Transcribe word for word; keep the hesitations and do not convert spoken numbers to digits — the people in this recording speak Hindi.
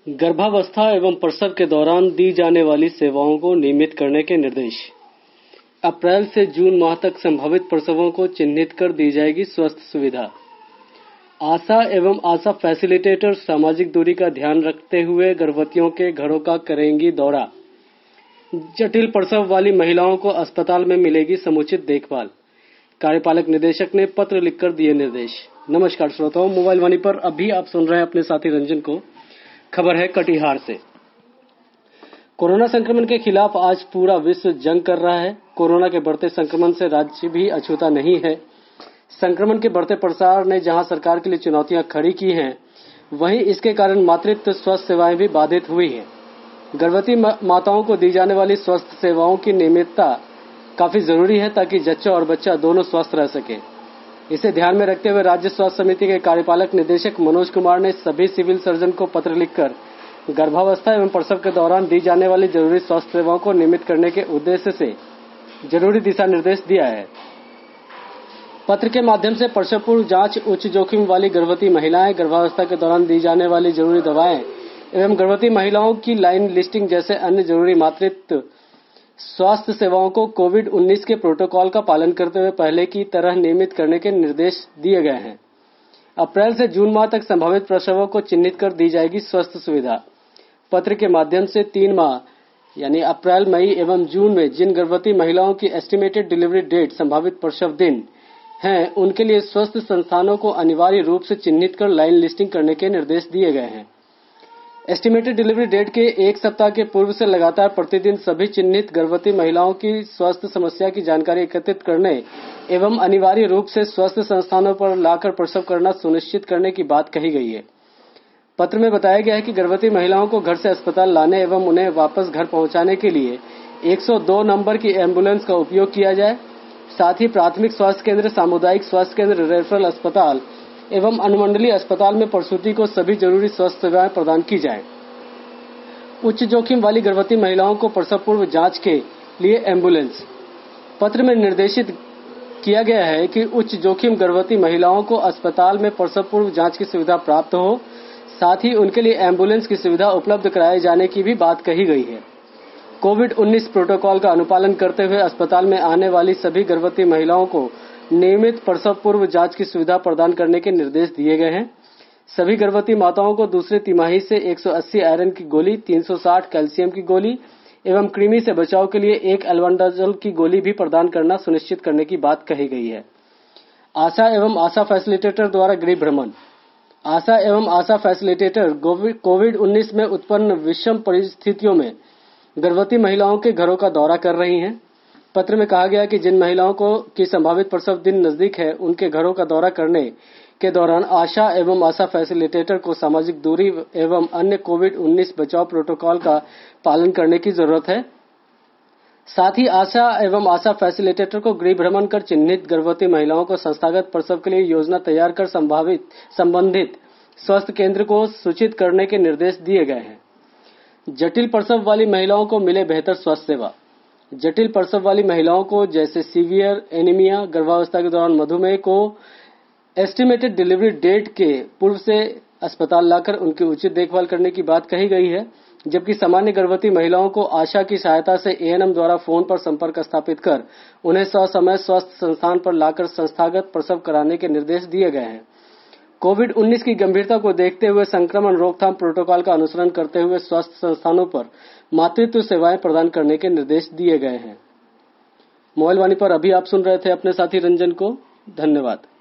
गर्भावस्था एवं प्रसव के दौरान दी जाने वाली सेवाओं को नियमित करने के निर्देश। अप्रैल से जून माह तक संभावित प्रसवों को चिन्हित कर दी जाएगी स्वास्थ्य सुविधा। आशा एवं आशा फैसिलिटेटर सामाजिक दूरी का ध्यान रखते हुए गर्भवतियों के घरों का करेंगी दौरा। जटिल प्रसव वाली महिलाओं को अस्पताल में मिलेगी समुचित देखभाल। कार्यपालक निदेशक ने पत्र लिखकर दिए निर्देश। नमस्कार श्रोताओं, मोबाइल वाणी पर अभी आप सुन रहे हैं अपने साथी रंजन को। खबर है कटिहार से। कोरोना संक्रमण के खिलाफ आज पूरा विश्व जंग कर रहा है। कोरोना के बढ़ते संक्रमण से राज्य भी अछूता नहीं है। संक्रमण के बढ़ते प्रसार ने जहां सरकार के लिए चुनौतियां खड़ी की हैं, वहीं इसके कारण मातृत्व स्वास्थ्य सेवाएं भी बाधित हुई हैं। गर्भवती माताओं को दी जाने वाली स्वास्थ्य सेवाओं की नियमितता काफी जरूरी है ताकि जच्चा और बच्चा दोनों स्वस्थ रह सके। इसे ध्यान में रखते हुए राज्य स्वास्थ्य समिति के कार्यपालक निदेशक मनोज कुमार ने सभी सिविल सर्जन को पत्र लिखकर गर्भावस्था एवं प्रसव के दौरान दी जाने वाली जरूरी स्वास्थ्य सेवाओं को नियमित करने के उद्देश्य से जरूरी दिशा निर्देश दिया है। पत्र के माध्यम से प्रसव पूर्व जांच, उच्च जोखिम वाली गर्भवती महिलाएं, गर्भावस्था के दौरान दी जाने वाली जरूरी दवाएं एवं गर्भवती महिलाओं की लाइन लिस्टिंग जैसे अन्य जरूरी मातृत्व स्वास्थ्य सेवाओं को कोविड उन्नीस के प्रोटोकॉल का पालन करते हुए पहले की तरह नियमित करने के निर्देश दिए गए हैं। अप्रैल से जून माह तक संभावित प्रसवों को चिन्हित कर दी जाएगी स्वास्थ्य सुविधा। पत्र के माध्यम से तीन माह यानी अप्रैल, मई एवं जून में जिन गर्भवती महिलाओं की एस्टिमेटेड डिलीवरी डेट संभावित प्रसव दिन हैं, उनके लिए स्वास्थ्य संस्थानों को अनिवार्य रूप से चिन्हित कर लाइन लिस्टिंग करने के निर्देश दिए गए हैं। एस्टिमेटेड डिलीवरी डेट के एक सप्ताह के पूर्व से लगातार प्रतिदिन सभी चिन्हित गर्भवती महिलाओं की स्वास्थ्य समस्या की जानकारी एकत्रित करने एवं अनिवार्य रूप से स्वास्थ्य संस्थानों पर लाकर प्रसव करना सुनिश्चित करने की बात कही गई है। पत्र में बताया गया है कि गर्भवती महिलाओं को घर से अस्पताल लाने एवं उन्हें वापस घर पहुंचाने के लिए एक सौ दो नंबर की एम्बुलेंस का उपयोग किया जाए। साथ ही प्राथमिक स्वास्थ्य केंद्र, सामुदायिक स्वास्थ्य केंद्र, रेफरल अस्पताल एवं अनुमंडलीय अस्पताल में प्रसूति को सभी जरूरी स्वास्थ्य सेवाएं प्रदान की जाएं। उच्च जोखिम वाली गर्भवती महिलाओं को प्रसव पूर्व जांच के लिए एम्बुलेंस। पत्र में निर्देशित किया गया है कि उच्च जोखिम गर्भवती महिलाओं को अस्पताल में प्रसव पूर्व जांच की सुविधा प्राप्त हो, साथ ही उनके लिए एम्बुलेंस की सुविधा उपलब्ध कराए जाने की भी बात कही गई है। कोविड उन्नीस प्रोटोकॉल का अनुपालन करते हुए अस्पताल में आने वाली सभी गर्भवती महिलाओं को नियमित प्रसव पूर्व जांच की सुविधा प्रदान करने के निर्देश दिए गए हैं। सभी गर्भवती माताओं को दूसरे तिमाही से एक सौ अस्सी आयरन की गोली, तीन सौ साठ कैल्शियम की गोली एवं कृमि से बचाव के लिए एक एल्बेंडाजोल की गोली भी प्रदान करना सुनिश्चित करने की बात कही गई है। आशा एवं आशा फैसिलिटेटर द्वारा गृह भ्रमण। आशा एवं आशा फैसिलिटेटर कोविड उन्नीस में उत्पन्न विषम परिस्थितियों में गर्भवती महिलाओं के घरों का दौरा कर रही हैं। पत्र में कहा गया कि जिन महिलाओं को की संभावित प्रसव दिन नजदीक है, उनके घरों का दौरा करने के दौरान आशा एवं आशा फैसिलिटेटर को सामाजिक दूरी एवं अन्य कोविड उन्नीस बचाव प्रोटोकॉल का पालन करने की जरूरत है। साथ ही आशा एवं आशा फैसिलिटेटर को गृह भ्रमण कर चिन्हित गर्भवती महिलाओं को संस्थागत प्रसव के लिए योजना तैयार कर संभावित संबंधित स्वास्थ्य केंद्र को सूचित करने के निर्देश दिए गए हैं। जटिल प्रसव वाली महिलाओं को मिले बेहतर स्वास्थ्य सेवा। जटिल प्रसव वाली महिलाओं को जैसे सीवियर एनीमिया, गर्भावस्था के दौरान मधुमेह को एस्टिमेटेड डिलीवरी डेट के पूर्व से अस्पताल लाकर उनकी उचित देखभाल करने की बात कही गई है, जबकि सामान्य गर्भवती महिलाओं को आशा की सहायता से एएनएम द्वारा फोन पर संपर्क स्थापित कर उन्हें ससमय स्वास्थ्य संस्थान पर लाकर संस्थागत प्रसव कराने के निर्देश दिए गए हैं। कोविड उन्नीस की गंभीरता को देखते हुए संक्रमण रोकथाम प्रोटोकॉल का अनुसरण करते हुए स्वास्थ्य संस्थानों पर मातृत्व सेवाएं प्रदान करने के निर्देश दिए गए हैं। मोबाइल वाणी पर अभी आप सुन रहे थे अपने साथी रंजन को। धन्यवाद।